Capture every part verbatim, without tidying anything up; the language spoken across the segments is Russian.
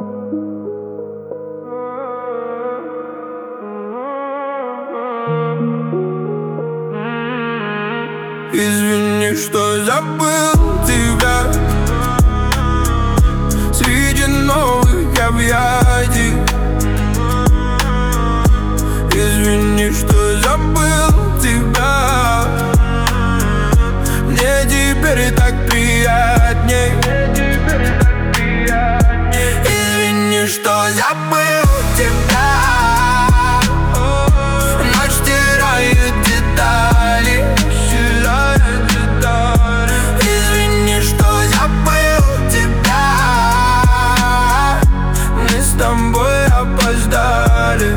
Извини, что забыл тебя среди новых объятий. Извини, что забыл тебя. Мне теперь так приятней. Извини, что забыл тебя. Ночь стирает детали. Извини, что забыл тебя. Мы с тобой опоздали.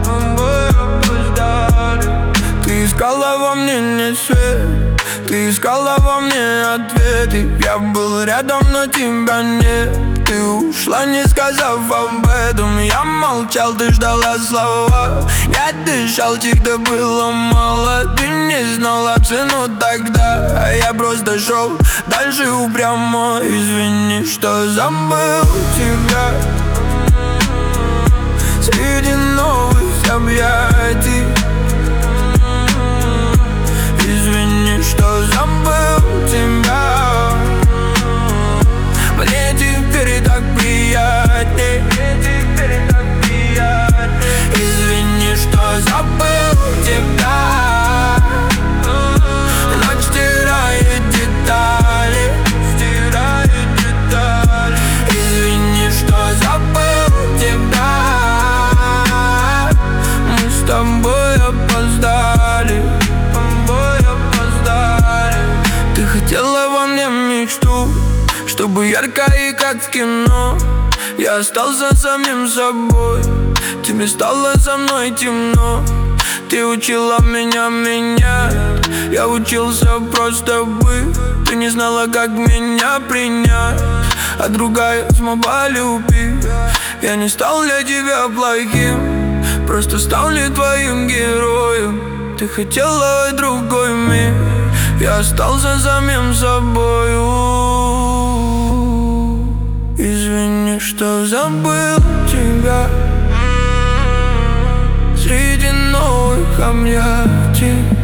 Ты искала во мне не свет, ты искала во мне ответы. Я был рядом, но тебя нет. Ты ушла, не сказав об этом. Я молчал, ты ждала слова. Я дышал, тихо, было мало. Ты не знала цену тогда, а я просто шел дальше упрямо. Извини, что забыл тебя среди новых объятий. Извини, что забыл тебя. Мне теперь так приятней. Извини, что забыл тебя. Ночь стирает детали. Извини, что забыл тебя. Мы с тобой опоздали. Ты хотела во мне мечту, чтобы ярко и как в кино. Я остался самим собой. Тебе стало со мной темно. Ты учила меня менять. Я учился просто быть. Ты не знала, как меня принять, а другая смогла любить. Я не стал для тебя плохим, просто стал ли твоим героем. Ты хотела другой мир, я остался самим собою. Извини, что забыл тебя среди новых объятий.